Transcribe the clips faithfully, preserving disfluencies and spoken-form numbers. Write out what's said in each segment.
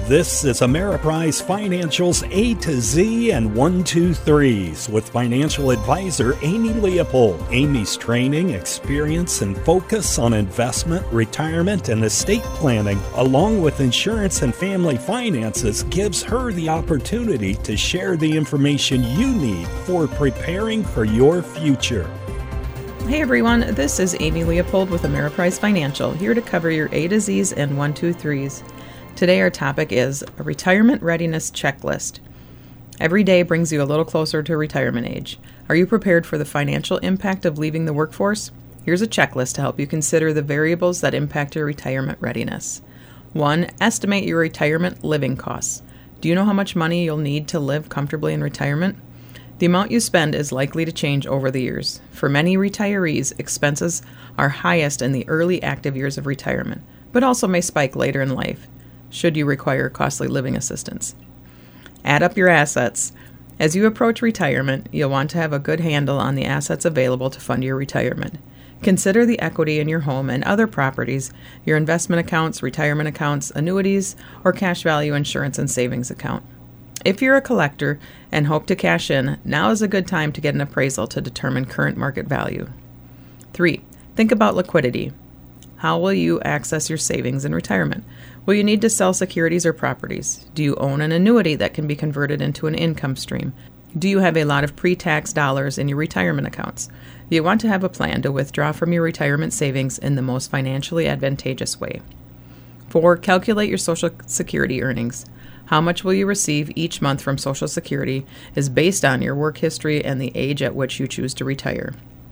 This is Ameriprise Financial's A to Z and one two threes with financial advisor Amy Leopold. Amy's training, experience, and focus on investment, retirement, and estate planning, along with insurance and family finances, gives her the opportunity to share the information you need for preparing for your future. Hey everyone, this is Amy Leopold with Ameriprise Financial, here to cover your A to Z's and one two threes. Today our topic is a retirement readiness checklist. Every day brings you a little closer to retirement age. Are you prepared for the financial impact of leaving the workforce? Here's a checklist to help you consider the variables that impact your retirement readiness. One, estimate your retirement living costs. Do you know how much money you'll need to live comfortably in retirement? The amount you spend is likely to change over the years. For many retirees, expenses are highest in the early active years of retirement, but also may spike later in life, should you require costly living assistance. Add up your assets. As you approach retirement, you'll want to have a good handle on the assets available to fund your retirement. Consider the equity in your home and other properties, your investment accounts, retirement accounts, annuities, or cash value insurance and savings account. If you're a collector and hope to cash in, now is a good time to get an appraisal to determine current market value. Three, think about liquidity. How will you access your savings in retirement? Will you need to sell securities or properties? Do you own an annuity that can be converted into an income stream? Do you have a lot of pre-tax dollars in your retirement accounts? You want to have a plan to withdraw from your retirement savings in the most financially advantageous way. Four, calculate your Social Security earnings. How much will you receive each month from Social Security is based on your work history and the age at which you choose to retire.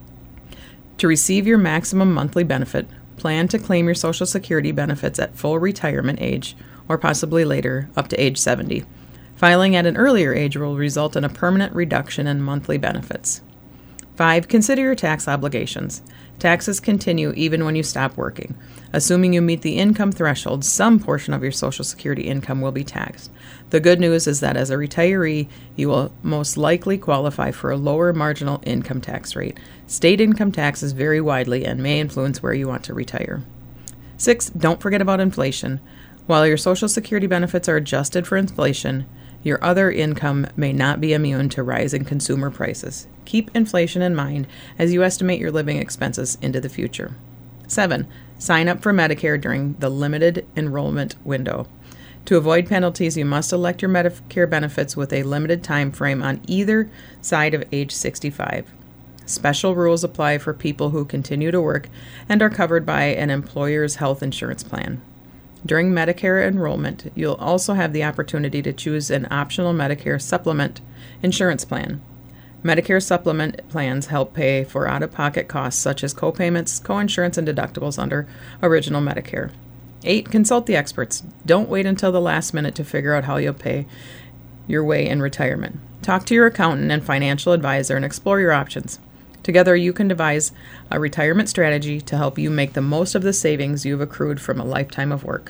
To receive your maximum monthly benefit, plan to claim your Social Security benefits at full retirement age, or possibly later, up to age seventy. Filing at an earlier age will result in a permanent reduction in monthly benefits. Five, consider your tax obligations. Taxes continue even when you stop working. Assuming you meet the income threshold, some portion of your Social Security income will be taxed. The good news is that as a retiree, you will most likely qualify for a lower marginal income tax rate. State income taxes vary widely and may influence where you want to retire. Six, don't forget about inflation. While your Social Security benefits are adjusted for inflation, your other income may not be immune to rising consumer prices. Keep inflation in mind as you estimate your living expenses into the future. Seven, sign up for Medicare during the limited enrollment window. To avoid penalties, you must elect your Medicare benefits with a limited time frame on either side of age sixty-five. Special rules apply for people who continue to work and are covered by an employer's health insurance plan. During Medicare enrollment, you'll also have the opportunity to choose an optional Medicare supplement insurance plan. Medicare supplement plans help pay for out-of-pocket costs such as co-payments, co-insurance, and deductibles under original Medicare. Eight, consult the experts. Don't wait until the last minute to figure out how you'll pay your way in retirement. Talk to your accountant and financial advisor and explore your options. Together, you can devise a retirement strategy to help you make the most of the savings you've accrued from a lifetime of work.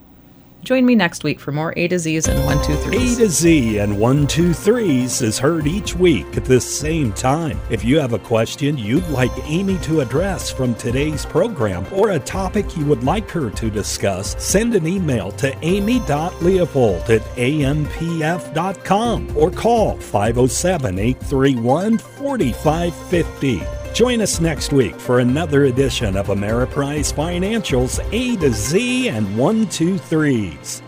Join me next week for more A to Z's and one two threes. A to Z and one two threes is heard each week at this same time. If you have a question you'd like Amy to address from today's program or a topic you would like her to discuss, send an email to amy dot leopold at a m p f dot com or call five oh seven, eight three one, four five five oh. Join us next week for another edition of Ameriprise Financial's A to Z and one two threes.